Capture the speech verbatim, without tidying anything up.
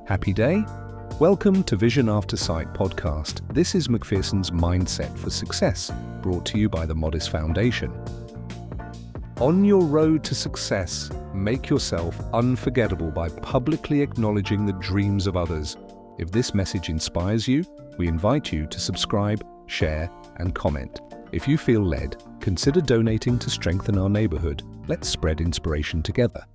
Happy day? Welcome to Vision After Sight podcast. This is Macpherson's Mindset for Success, brought to you by the Modis Foundation. On your road to success, make yourself unforgettable by publicly acknowledging the dreams of others. If this message inspires you, we invite you to subscribe, share, and comment. If you feel led, consider donating to strengthen our neighborhood. Let's spread inspiration together.